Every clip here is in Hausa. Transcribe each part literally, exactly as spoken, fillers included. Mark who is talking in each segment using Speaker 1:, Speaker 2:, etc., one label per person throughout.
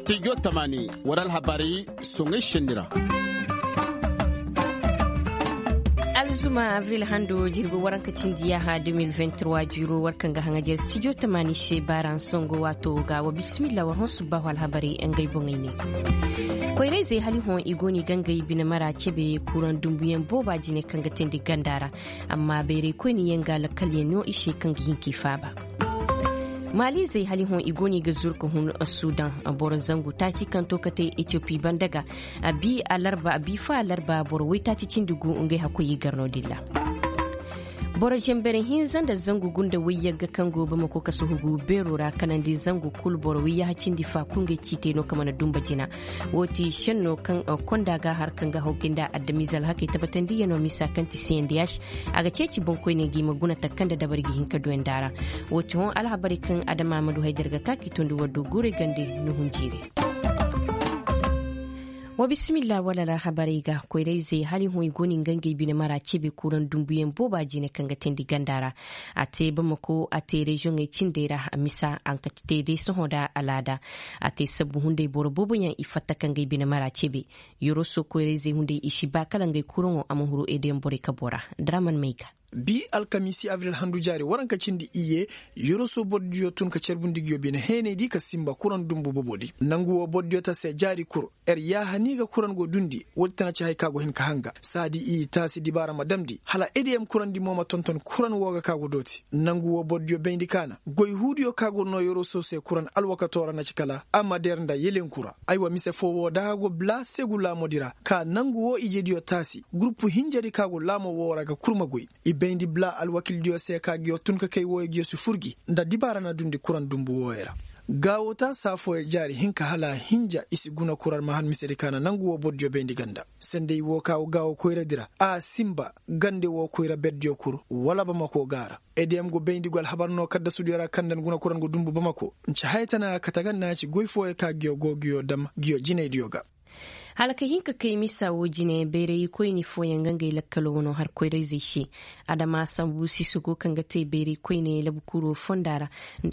Speaker 1: studio tamani waral habari songai shendira
Speaker 2: Alzuma avril hando jirgo waranka cindiya ha deux mille vingt-trois jiro warkan ga hangajer studio tamani she baran songo wato ga wa bismillah wa honsu ba wal habari en gai bongaine koyre zai hali hon igoni gangai bina mara cebe kuran dumbuyen boba jine kanga tendi gandara amma bere ko ni yanga la kalyen ishe kanga hinki faba Mali zai hali hon igoni ga zurka hun a Sudan a bor zango ta ci kan tokate Ethiopia bandaga abi alarba abi fa alarba bor wai ta ci cindugu ngai hakoyi garno dilla bor jemberin hin zanda zango gunda wayya ga kan gobe mako kasu hugu berora kanan di zango kul bor wayya hacin di fa kunga cite no kamana dumba jina woti shenno kan konda ga har kan ga hokinda addamizal hake tabatan di yano misa kan ti sendiash aga ceci bonko ne gi maguna takanda da bargi hin ka doen dara woti hon alhabari kan adama madu haidar ga kaki tondu wadu gure gande nuhun jire wa bismillah wala la habari ga koyrai zai hali hoy gonin gange bina mara cebe kuran dumbuyen boba jine kanga tendi gandara ate bamako ate region e cindera amisa an katite de sohoda alada ate sabu hunde borobobo yan ifata kanga bina mara cebe yoro so koyrai zai hunde ishi ba kalanga kuron amhuru edem bore kabora draman meika
Speaker 3: bi alkamisi avril handu jari waranka cindi iye yoroso boddiyo tun ka cerbundigiyo bina hene di ka simba kuran dumbu bobodi nanguwo boddiyo ta se jari kur er ya haniga kuran go dundi woltana ci hay kago hin ka hanga sadi i tasi di bara madamdi hala edem kuran di moma tonton kuran woga kago doti nanguwo boddiyo bendi kana goy hudiyo kago no yoroso se kuran alwaka tora na cikala amma dernda yelen kura aywa mise fowo dago bla segula modira ka nanguwo ijediyo tasi grupu hinjari kago lamo wora ga kurma goy bendi bla alwakil dio seka gyo tunka kay woy gyo su furgi nda dibara na dundi kuran dumbu woyera gawota safo e jari hinka hala hinja isi guna kuran mahan misiri kana nangu wo boddio bendi ganda sende wo kawo gawo koyra dira a simba gande wo koyra beddio kuru wala bamako gara edem go bendi gol habarno kadda sudiyara kandan guna kuran go dumbu bamako nci haytana katagan naci goyfo e ka gyo go gyo dam gyo jine dioga
Speaker 2: halaka hinka kai misa wojine bere koy ni fo yanganga ilakkalo wono har koy rezi shi adama sambu sisugo kanga te bere koy ne labukuro fondara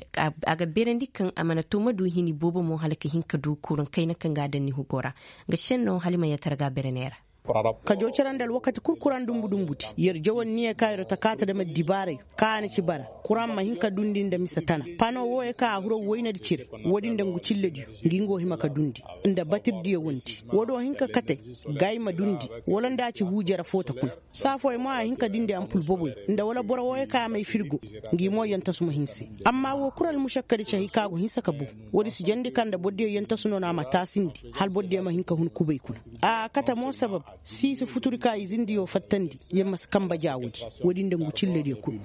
Speaker 2: aga bere ndikan amana to madu hini bobo mo halaka hinka du kuran kai na kanga danni hugora ga shenno halima ya targa bere nera
Speaker 4: ka jo cirandal wakati kurkuran dumbu dumbuti yer jawon niye kayro takata da madibare kana ci bara kuran ma hinka dundin da misatana pano woye ka huro woyna di cire wodin da ngucille di ngingo hima ka dundi inda batir diye wonti wodo hinka kate gay ma dundi wala ndaci hujera fota kun safo e ma hinka dindi ampul boboy inda wala bora woye ka mai firgo ngimo yanta suma hinsi amma wo kural mushakkari ci hika go hinsa ka bu wodi si jandi kanda bodde yanta suno na matasindi hal bodde ma hinka hun kubay kun a kata mo sabab si su futuri ka izindi yo fattandi yemma kamba jawudi wodinde ngu cille de ku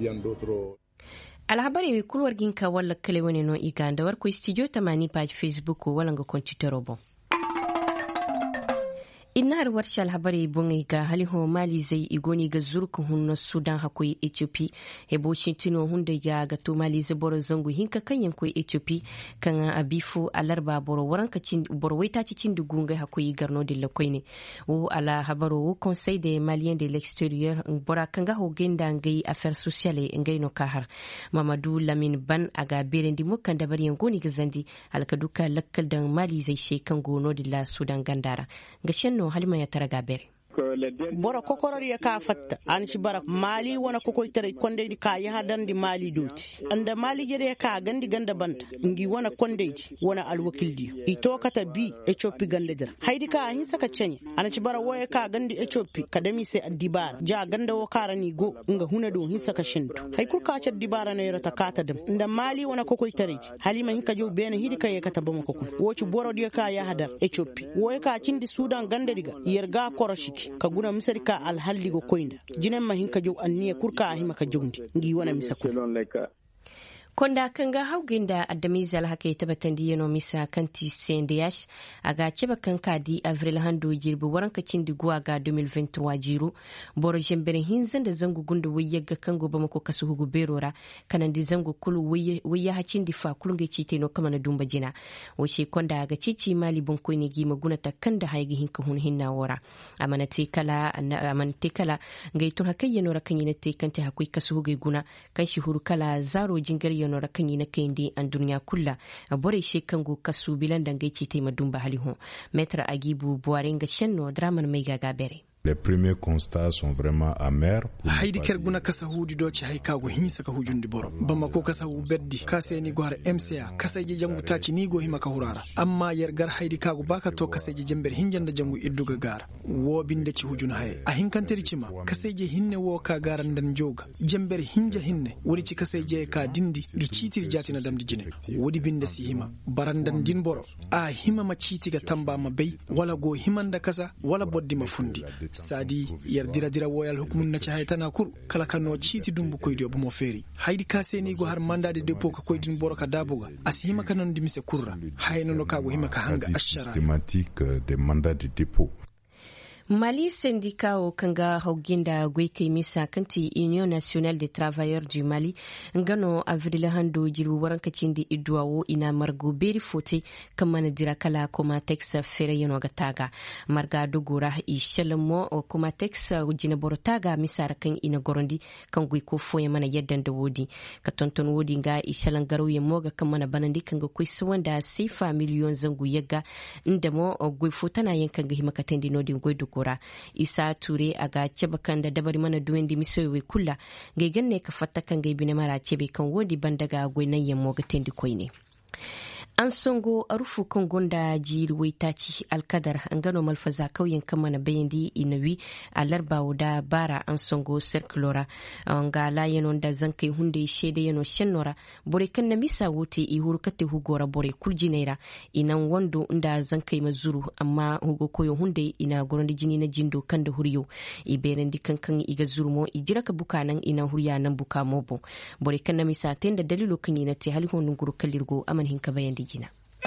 Speaker 2: alhabari wi kulwar ginka walla kale woni no iganda war ko studio tamani page facebook wala nga computer robo innar warshal habari bongai ga haliho mali zai igoni ga zurku hunno sudan hakoi ethiopia hebo shintino hunde ya ga to mali zaboro zangu hinka kanyan ko ethiopia kan abifu alarba boro waranka cin boro waita cin dugunga hakoi garno de lakoine wo ala habaro wo conseil des maliens de l'extérieur bora kanga ho genda ngai affaires sociales ngai no kahar mamadou lamine ban aga berendi mukan da bari ngoni ga zandi alkaduka lakkal dan mali zai shekan gono de la sudan gandara ga no halima ya taraga bere
Speaker 4: bora kokoror ya ka fatta an shi bara mali wana kokoi tare konde di ka ya hadandi mali doti anda mali jere ka gandi ganda banda ngi wana konde di wana alwakil di ito kata bi ethiopia ganda dira haidi ka hin saka cenya an shi bara woye ka gandi ethiopia kadami sai adibara ja ganda wo karani go nga huna do hin saka shinto hay kur ka cha dibara ne rata kata dum anda mali wana kokoi tare halima hin ka jo bena hidi ka ya kata bama kokon woci boro di ka ya hadar ethiopia woye ka cindi sudan ganda diga yerga koroshi ka guna misarika alhalligo koinda jinen ma hinka jow anniya kurka ahima ka jowndi ngi wana misako
Speaker 2: konda kanga hauginda adamizal hake tabatandi yeno misa kanti sendiash aga ceba kanka di avril hando jirbu waranka cindi guwa ga deux mille vingt-trois jiru boro jembere hinzan da zangu gundu wayyaga kango bama ko kasu hugu berora kanan di zangu kulu wayya hacindi fa kulunge cite no kama na dumba jina wace konda aga cici mali bonko ne gima guna ta kanda haigi hinka hun hinna wora amana te kala amana te kala ngai tun hakayya no rakanyina te kanta hakui kasu hugu guna kan shi huru kala zaro jingar yano rakanyi na kaindi an duniya kulla bore she kango kasu bilan dangaici tai madumba haliho metra agibu buarenga shenno draman mai gaga bere.
Speaker 5: Les premiers constats sont vraiment amers.
Speaker 3: Haidi kerguna kasa hudi doci haika go hinsa ka hujundi boro. Bama ko kasa hu beddi kase ni go har M C A kasa je jangu taci ni go hima ka hurara. Amma yergar haidi kago baka to kasa je jember hinjanda jangu idduga gara. Wo binde ci hujuna hay. A hinkanteri cima kasa je hinne wo ka garan dan joga. Jember hinja hinne wodi ci kasa je ka dindi gi citir jatina damdi jine. Wodi binde si hima barandan din boro. A hima ma citi ga tamba ma bay wala go himanda kasa wala boddi ma fundi. Sadi yardira dira woyal hukumun na ci tana kur kala kano citi dumbu koydi obo mo feri haydi kaseni go har mandade depo ka koydin boroka dabuga asima kanon dimise kurra hayno no kago hima ka hanga ashara
Speaker 5: systématique des mandats de dépôt.
Speaker 2: Mali syndicat kanga hauginda gweke misa kanti Union Nationale des Travailleurs du Mali ngano avril hando jiru warankacin di idwawo ina margo beri fote kamana dira kala kuma texa fere yano gataga marga dogora ishalamo kuma texa ujina borotaga misara kan ina gorondi kan gwiko foye mana yaddan da wodi ka tonton wodi nga ishalan garo ya moga kamana banandi kanga kwisi wanda sifa miliyon zangu yaga ndamo gwifo tana yankan ga himakatendi nodin gwido kura isa ture aga cebakan da dabari mana duwen di misowe kula ga ganne ka fatta kan ga bine mara cebe kan wodi bandaga goynan yammo ga tendi koyne an songo a rufu kan gonda jiri waitaci alkadar an gano malfaza kauyen kan mana bayandi inawi a larbawo da bara an songo circulora an ga layenon da zan kai hunde shede yano shennora bore kan na misa wote i hurkate hugora bore kuljinera inan wando inda zan kai mazuru amma hugo koyo hunde ina gorondi jini na jindo kan da huriyo i berendi kan kan iga zurmo i jira ka bukanan ina huriya nan buka mobo bore kan na misa tenda dalilo kan ina te hali honun guru kalirgo aman hinka bayandi jina.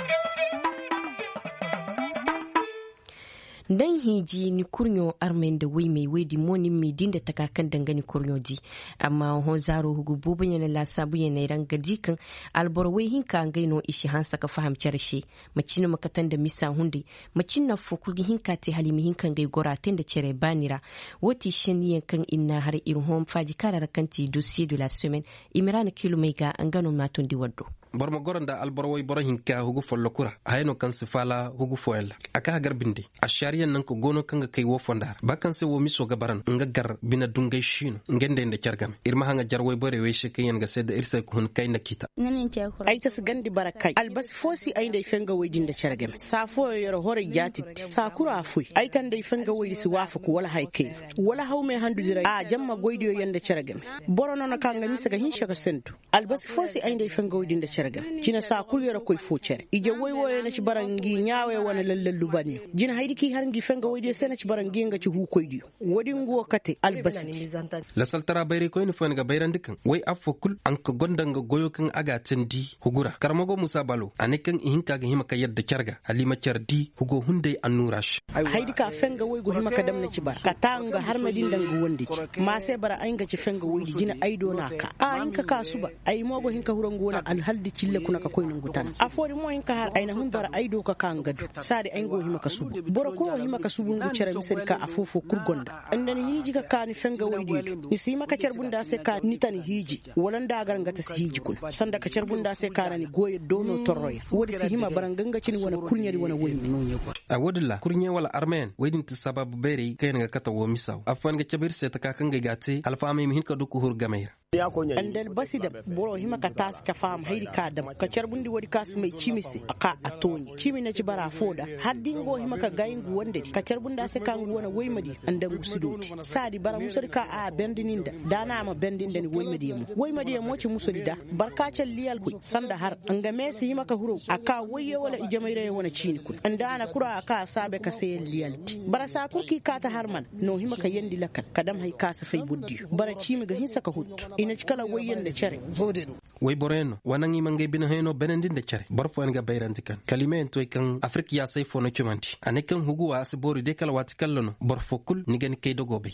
Speaker 2: Dan hiji ni kurnyo armen da wai mai wedi moni mi dinda takakan dangane kurnyo di amma hon zaro hugu bubu yana la sabu yana ran gadikan albor wai hinka ngaino ishi hansa ka fahamci rashe macino makatan da misa hunde macina fokul hinka te halimi hinka ngai gora tenda cere banira woti sheniyan kan inna har irin hon faji kara kanti dossier de la semaine imran kilomega angano matun di waddo
Speaker 6: bormo goronda alborwoy boro hinka hugu follo kura hayno kan sifala hugu foella aka garbinde ashariyan nan ko gono kanga kai wo fondar bakan se wo miso gabaran nga gar bina dungay shino ngende nde cargam irma hanga jarwoy bore we shekayen ga sedda irsa ko hun kayna kita
Speaker 4: ay tas gandi barakai albas fosi ay ndey fenga weydin da cargam safo yoro hore jati sakura afuy ay kan ndey fenga weydi si wafa ko wala hayke wala hawme handu dira a jamma goydiyo yende cargam boro non kanga misaga hin shaka sentu albas fosi ay ndey fenga weydin da jina sa kulyara koy focere ije woy woy na ci barangi nyaawe wana lallallu bani jina haydi ki har ngi fenga woyde sena ci barangi nga ci hu koydi wodi ngo kate albasiti
Speaker 6: la saltara bayri koy ni fenga bayrandi kan way afokul an ko gondanga goyo kan aga tendi hugura karmago musa balo anikan hinka ga himaka yadda kyarga halima kyardi hugo hunde annurash
Speaker 4: haydi ka fenga woy go himaka damna ci bar ka tanga har madin danga wonde ma sai bara ay nga ci fenga woydi jina aydo naka a hinka ka suba ay mogo hinka hurango na al haldi kille kuna ka koy nungutan afori mo hinka har ayna hun bara aydo ka kangadu sade ay go himaka subu boro ko himaka subu ngu cere misel ka afofo kurgonda andan hiji ka kani fenga woydi ni sima ka cerbunda se ka nitani hiji wolanda gar ngata si hiji kun sanda ka cerbunda se ka rani goye dono torroya wodi si hima baranganga cini wona kurnyari wona woyni non yego
Speaker 6: a wodilla kurnye wala armen wedin ti sababu beri kayen ga kata wo misaw afan ga cebir se ta ka kanga gate alfa me mi hinka duku hur gamayra
Speaker 4: andal basida boro hima ka tas ka fam hayri ka dam ka carbundi wodi kas mai chimisi aka atoni chimi na ci bara foda haddingo hima ka gayngu wonde ka carbunda se kan wona woymadi andan gusudoti sadi bara musori ka a bendininda dana ma bendinda ni woymadi mo woymadi mo ci musori da barkacal liyal ku sanda har anga mesi hima ka huro aka woye wala ijamaire wona chini kun andana kura aka sabe ka sey liyalti bara sa kurki ka ta harman no hima ka yendi lakal kadam hay ka sa fay buddi bara chimi ga hinsa ka huttu ina cikala woyen da cere
Speaker 6: way boreno wanangi mangay bina heno benendin da cere barfo en ga bayranti kan kalime to kan afrika ya sai fono chumanti anekan hugu asbori de kala watikallono barfo kul ni gani kay dogobe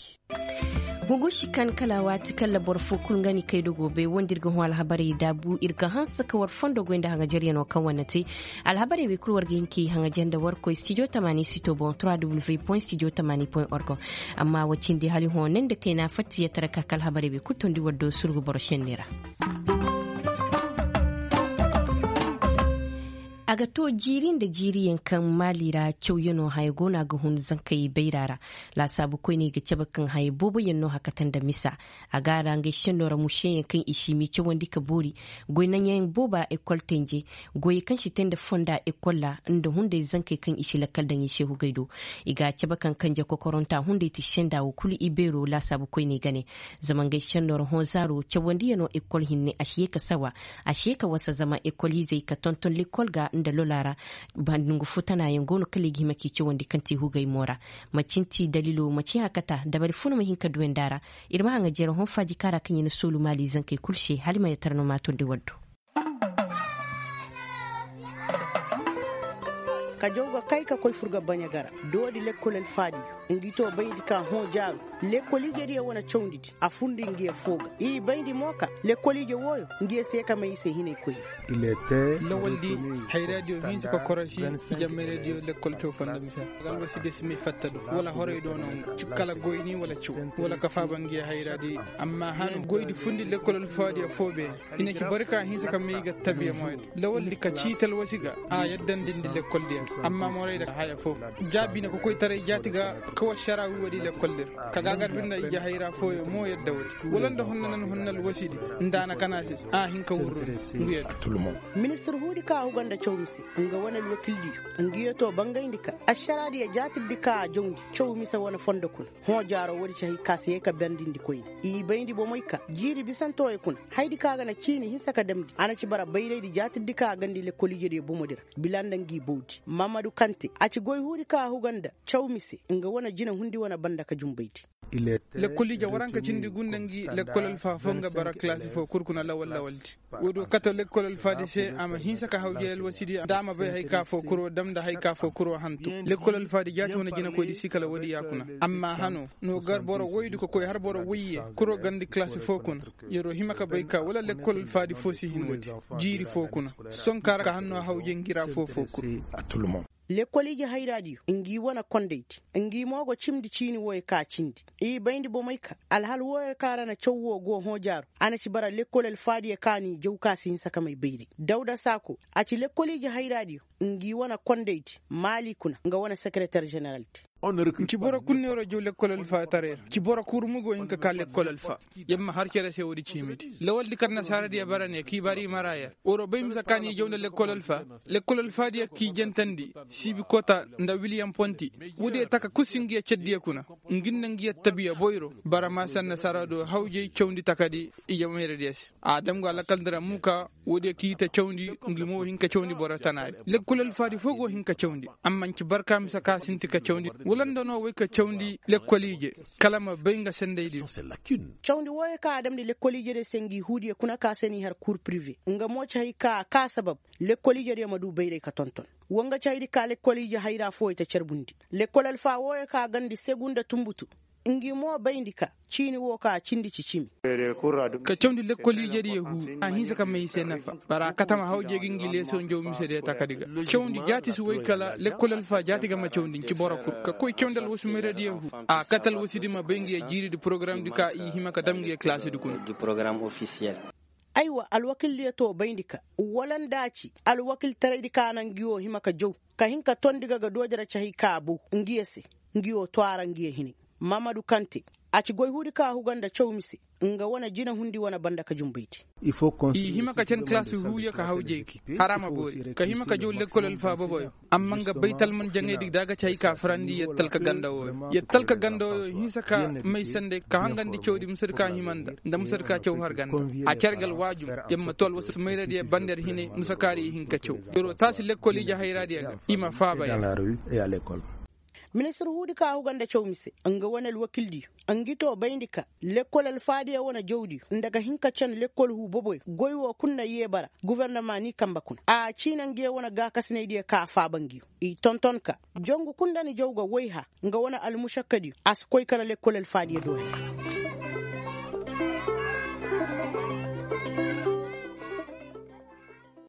Speaker 2: hugu shikan kala watikalla barfo kul ngani kay dogobe wondirga hol habari dabu irga hansa ka war fondo goinda hanga jeriano kan wanati al habari be kul warga yinki hanga jenda warko studio tamani sito bon w w w point studio tamani point org amma wacindi hali honen da kaina fatti ya taraka kal habari be kutondi waddo surgu boroshenira aga to jirin da jiriyan kan malira kyau yano hay gona ga hun zankai bairara la sabu ko ne ga ceba kan hay bobo yano hakatan da misa aga ranga shinora mushe kan ishimi ce wandi ka bori goinan yayin boba ekol tenje goyi kan shi tenda fonda ekolla inda hunde zankai kan ishi lakal dan shehu gaido iga ceba kan kanje kokoronta hunde ti shenda kuli ibero la sabu ko ne gane zaman ga shinora hon zaro ce wandi yano ekol hinne ashiye ka sawa ashiye ka wasa zama ekoli zai ka tonton likol ga inda lolara bandungu futana yangono kaligi maki ci wandi kanti hugai mora macinti dalilo maci hakata da bari funu mahin ka duwen dara irma hanga jero hon faji kara kan yin solu mali zankai kulshe halima ya tarno matun de waddo
Speaker 4: ka jawga kai ka koy furga banya gara dodi lekkolel fadi ngito baydi ka ho jaru lekkoli gedi wona chownditi a fundi ngiye foga i baydi moka lekkoli je woyo ngiye seka mai se hine koy
Speaker 7: il était
Speaker 8: lawaldi hay radio hinsi ko koroshi jamme radio lekkol to fanda misa gal wasi desmi fattadu wala hore do non cikala goyni wala ciw wala ka fa bangiye hay radio amma han goydi fundi lekkolel fadi fobe ina ki barka hinsi ka mai ga tabiya moy lawaldi ka cital wasiga a yaddan dindi lekkol dia amma moray da haya fo jabi na ko koy tare jatiga ko sharawi wadi le kolder kaga gar binda ija hayra fo mo yedda wadi wolanda honnan honnal wasidi ndana kanasi a hinka wurro ngiyet tulmo
Speaker 4: ministre hudi ka uganda chowmisi nga wonal wakildi ngiyeto bangaindika asharadi ya jatibdi ka jongdi chowmisa wona fondo kun ho jaro wadi chahi kase ka bendindi koy i bayndi bo moyka jiri bisanto e kun haydi kaga na chini hisaka damdi ana ci bara bayredi jatibdi ka gandi le kolijede bo modir bilanda ngi bowdi Mamadou Kante aci goy huri ka huganda chawmise nga wona jina hundi wona banda ka jumbayti
Speaker 8: le kolija waranka cindi gundangi le kolal fa fonga bara classe fo kurkuna lawal lawalti wodo kato le kolal fa de se ama hinsa ka hawjel wasidi dama bay hay ka fo kuro damda hay ka fo kuro hantu le kolal fa de jati wona jina ko di sikala wadi yakuna amma hano no gar boro woydu ko koy har boro wiye kuro gandi classe fo kuna yero himaka bay ka wala le kolal fa di fo si hin wodi jiri fo kuna son kara ka hanno hawje ngira fo fo kuro atulmo
Speaker 4: lekkoliji hayradi ngi wona kondeyti ngi mogo cimdi cini woy ka cindi e bayndi bo mayka alhal woy karana cowwo go hojaru ana ci bara lekkolel faadi e kani jewka sin saka may beydi dawda sako aci lekkoliji hayradi ngi wona kondeyti malikuna nga wona secrétaire général
Speaker 8: ci bora kunnero jow lekkolel fa tarer ci bora kurmugo hinka ka lekkolel fa yemma har kere se wodi cimiti lawal di karna saradi e barane ki bari maraya oro bayim sakani jowna lekkolel fa lekkolel fa di ki jentandi sibi kota nda William Ponti wudi taka kusingi e ceddi kuna nginna ngiya tabiya boyro bara ma sanna sarado hawje cewndi takadi e yamere des adam ga lakaldara muka wudi ki ta cewndi ngimo hinka cewndi bora tanade lekkolel fa di fogo hinka cewndi amman ci barkam saka sinti ka cewndi wolanda no way ka cewndi lekkolije kalama benga sendeydi
Speaker 4: cewndi woy ka adam di lekkolije de sengi hudi kuna ka seni har cour privé nga mo chay ka ka sabab lekkolije de madu beyre ka tonton wonga chaydi ka lekkolije hayra fo ita cerbundi lekkolal fa woy ka gandi segunda tumbutu ngi mo bayndika chini wo ka cindi cicimi
Speaker 8: ka cewndi lekkolije di hu a hinsa kam may senafa bara katama hawje gingi leso jow misede takadiga cewndi jati su way kala lekkolal fa jati gama cewndi ci bora kur ka koy cewndal wosumere di hu a katal wosidima bengi e jiri di programme du ka i himaka damgi e classe du kun
Speaker 9: du programme officiel
Speaker 4: aywa alwakil yeto bayndika walan daci alwakil taraydi kanan giyo himaka jow ka hinka tondiga ga dojara chahi kabu ngiyese ngiyo twara ngiye hini Mamadou Kante aci goy hudi ka huganda chawmisi nga wona jina hundi wona banda ka jumbayti
Speaker 8: il faut qu'on i himaka chen classe huya ka hawjeki harama bori ka himaka jow lekkolel fa boboy amma nga baytal man jangedi daga chay ka frandi yettal ka ganda o yettal ka ganda o hisaka may sande ka hangandi cewdi musir ka himanda ndam musir ka cew har ganda a cergal waju yemma tol wasu mayradi e bander hine musakari hinka cew doro tasi lekkoli ja hayradi ima faaba
Speaker 7: dans la rue et à l'école
Speaker 4: ministre hudi ka huganda chawmise anga wonal wakildi angito bayndika lekkolal faadi wona jawdi ndaga hinka chan lekkol hu boboy goywo kunna yebara gouvernement ni kamba kun a china nge wona ga kasneydi ka fa bangi i tonton ka jongu kundani jawga woyha nga wona al mushakkadi as koy kala lekkolal faadi do